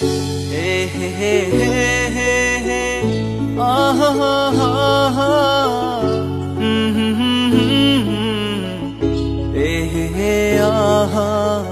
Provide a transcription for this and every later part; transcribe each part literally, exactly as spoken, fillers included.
Hey, hey, hey, hey, hey, hey. Ah, ha, ha, ha, ha. Mm-hmm. Hey, hey, hey, ah, ha.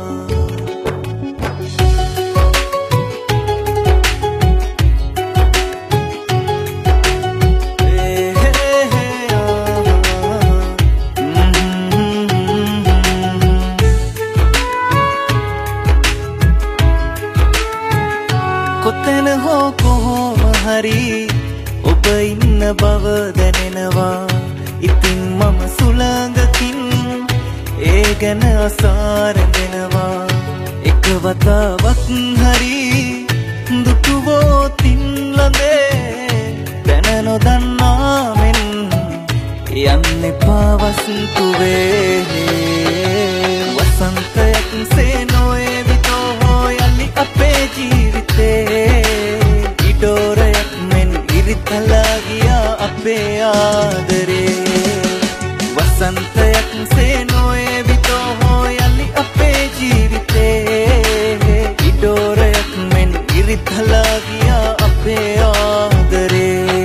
කොතැන හෝ කොහොම හරි ඔබ ඉන්න බව දැනෙනවා. ඉතින් මම සුළඟකින් ඒ ගැන අසාරදෙනවා. එක වතාවක් හරි දුටුවොතින් ළඟේ දැන නොදන්නා මෙන් යන්න එපා වසන්තුවේ. වසන්තයක් සේ නොඑවිතෝ යලි අපේ ජීවිතේ. ඉඩෝරයක් මෙන් ඉරිතලා ගියා අපේ ආදරේ. වසන්තයක් සේ නොඑවිතෝ යලි අපේ ජීවිතේ. ඉඩෝරයක් මෙන් ඉරිතලා ගියා අපේ ආදරේ.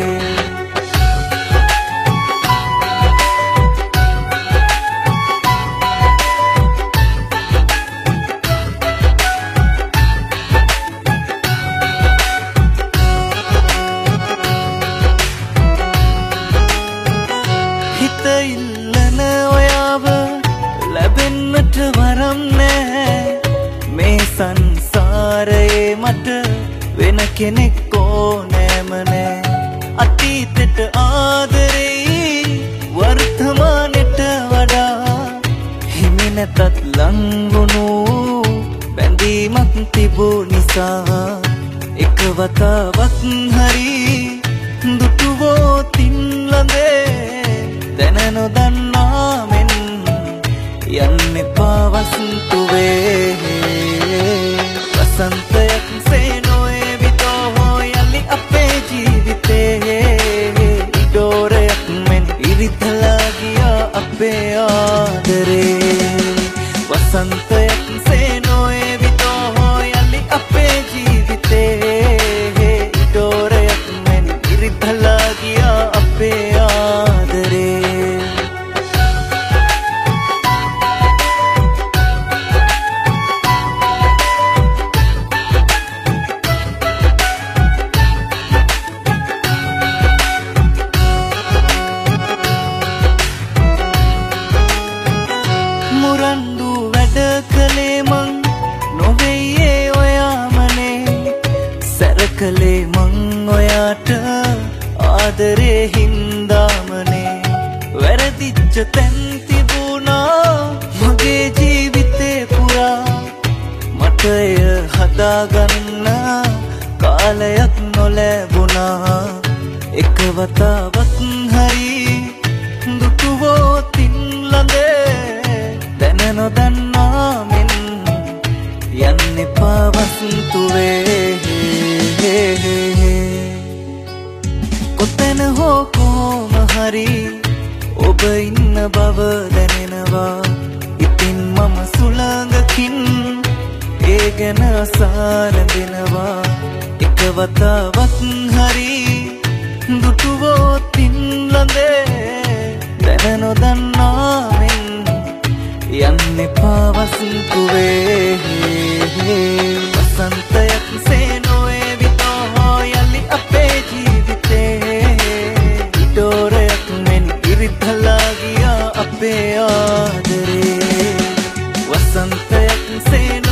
ඉල්ලන ඔයාව ලැබෙන්නට වරම් නෑ. මේ සංසාරයේ මට වෙන කෙනෙක් ඕනෑම නෑ. අතීතෙට ආදරෙයි වර්තමානෙට වඩා හිමි නැතත් ලංවුණු බැඳීමක් තිබූ නිසා. එක වතාවක් හරි දුටුවොතින් ළඟේ දැන නොදන්නා මෙන් යන්න එපා වසන්තුවේ. වසන්තයක් සේ නොඑවිතෝ යලි අපේ ජීවිතේ. ඉඩෝරයක් මෙන් ඉරිතලා ගියා අපේ ආදරේ. වසන්තයක් සේ නොඑවිතෝ යලි අපේ ජීවිතේ. ඉඩෝරයක් මෙන් ඉරිතලා ගියා අපේ ආදරේ. මුරන්දු වැඩ කළේ මං නොවෙයේ ඔයාමනේ. සැර කළේ මං ඔයාට ආදරේ හින්දාමනේ. වැරදිච්ච තැන් තිබුණා මගේ ජීවිතේ පුරා. මට එය හදාගන්න කාලයක් නොලැබුණා. එක වතාවක් හරි දුටුවොතින් ළඟේ දැන නොදන්නා මෙන් යන්න එපා වසන්තුවේ. කොතැන හෝ කොහොම හරි ඔබ ඉන්න බව දැනෙනවා. ඉතින් මම සුළඟකින් ඒ ගැන අසාරදෙනවා. එක වතාවක් හරි දුටුවොතින් ළඟේ දැන නොදන්නා මෙන් යන්න එපා වසන්තුවේ. වසන්තයක් සේ නොඑවිතෝ යලි අපේ ජීවිතේ. ඉඩෝරයක් මෙන් ඉරිතලා ගියා අපේ ආදරේ. වසන්තයක් සේ